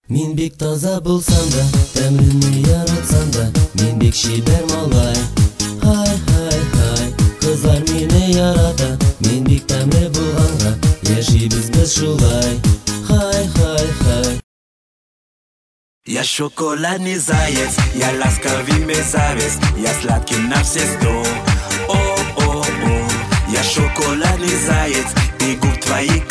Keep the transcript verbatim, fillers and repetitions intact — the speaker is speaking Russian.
Мин бик таза булсам да, тәмрене яратсам да, мин бик чибәр малай. Хай, хай, хай, кызлар мине ярата, мин бик тәмле булганга, яшибез без шулай. Хай, хай, хай. Я шоколадный заяц, я ласковый мерзавец, я сладкий на все сто. О, о, о, я шоколадный заяц, ты губ твоих